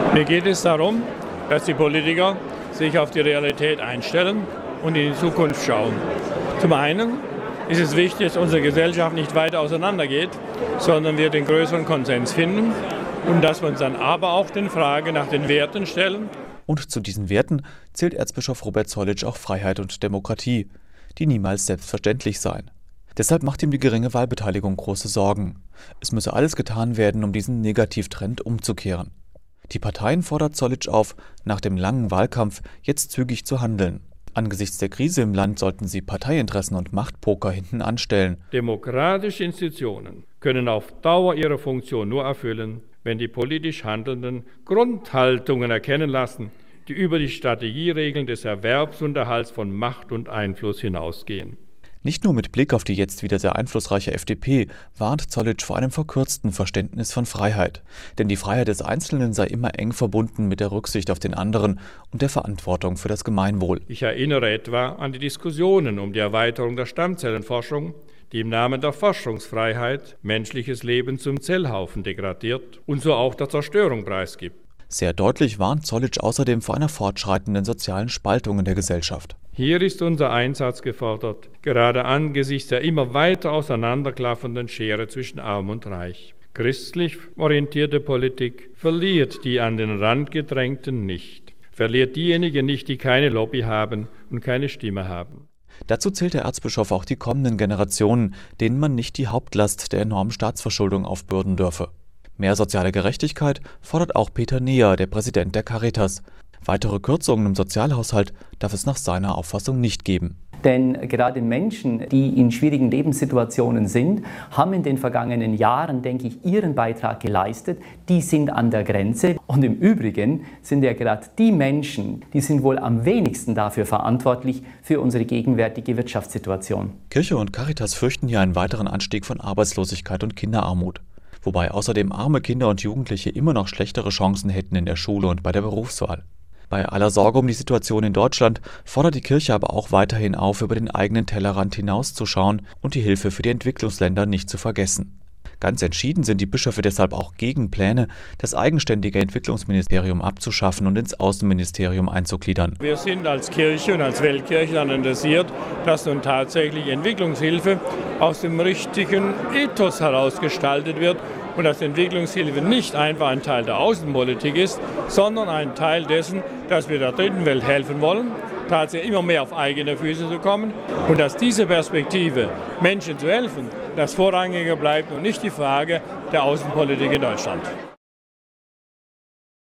Mir geht es darum, dass die Politiker sich auf die Realität einstellen und in die Zukunft schauen. Zum einen ist es wichtig, dass unsere Gesellschaft nicht weiter auseinandergeht, sondern wir den größeren Konsens finden und dass wir uns dann aber auch den Frage nach den Werten stellen. Und zu diesen Werten zählt Erzbischof Robert Zollitsch auch Freiheit und Demokratie, die niemals selbstverständlich seien. Deshalb macht ihm die geringe Wahlbeteiligung große Sorgen. Es müsse alles getan werden, um diesen Negativtrend umzukehren. Die Parteien fordert Zollitsch auf, nach dem langen Wahlkampf jetzt zügig zu handeln. Angesichts der Krise im Land sollten sie Parteiinteressen und Machtpoker hinten anstellen. Demokratische Institutionen können auf Dauer ihre Funktion nur erfüllen, wenn die politisch Handelnden Grundhaltungen erkennen lassen, die über die Strategieregeln des Erwerbsunterhalts von Macht und Einfluss hinausgehen. Nicht nur mit Blick auf die jetzt wieder sehr einflussreiche FDP warnt Zollitsch vor einem verkürzten Verständnis von Freiheit. Denn die Freiheit des Einzelnen sei immer eng verbunden mit der Rücksicht auf den anderen und der Verantwortung für das Gemeinwohl. Ich erinnere etwa an die Diskussionen um die Erweiterung der Stammzellenforschung, die im Namen der Forschungsfreiheit menschliches Leben zum Zellhaufen degradiert und so auch der Zerstörung preisgibt. Sehr deutlich warnt Zollitsch außerdem vor einer fortschreitenden sozialen Spaltung in der Gesellschaft. Hier ist unser Einsatz gefordert, gerade angesichts der immer weiter auseinanderklaffenden Schere zwischen Arm und Reich. Christlich orientierte Politik verliert die an den Rand gedrängten nicht, verliert diejenigen nicht, die keine Lobby haben und keine Stimme haben. Dazu zählt der Erzbischof auch die kommenden Generationen, denen man nicht die Hauptlast der enormen Staatsverschuldung aufbürden dürfe. Mehr soziale Gerechtigkeit fordert auch Peter Neher, der Präsident der Caritas. Weitere Kürzungen im Sozialhaushalt darf es nach seiner Auffassung nicht geben. Denn gerade Menschen, die in schwierigen Lebenssituationen sind, haben in den vergangenen Jahren, denke ich, ihren Beitrag geleistet. Die sind an der Grenze. Und im Übrigen sind ja gerade die Menschen, die sind wohl am wenigsten dafür verantwortlich für unsere gegenwärtige Wirtschaftssituation. Kirche und Caritas fürchten hier einen weiteren Anstieg von Arbeitslosigkeit und Kinderarmut. Wobei außerdem arme Kinder und Jugendliche immer noch schlechtere Chancen hätten in der Schule und bei der Berufswahl. Bei aller Sorge um die Situation in Deutschland fordert die Kirche aber auch weiterhin auf, über den eigenen Tellerrand hinauszuschauen und die Hilfe für die Entwicklungsländer nicht zu vergessen. Ganz entschieden sind die Bischöfe deshalb auch gegen Pläne, das eigenständige Entwicklungsministerium abzuschaffen und ins Außenministerium einzugliedern. Wir sind als Kirche und als Weltkirche daran interessiert, dass nun tatsächlich Entwicklungshilfe aus dem richtigen Ethos heraus gestaltet wird und dass Entwicklungshilfe nicht einfach ein Teil der Außenpolitik ist, sondern ein Teil dessen, dass wir der dritten Welt helfen wollen, tatsächlich immer mehr auf eigene Füße zu kommen und dass diese Perspektive, Menschen zu helfen, das Vorrangige bleibt und nicht die Frage der Außenpolitik in Deutschland.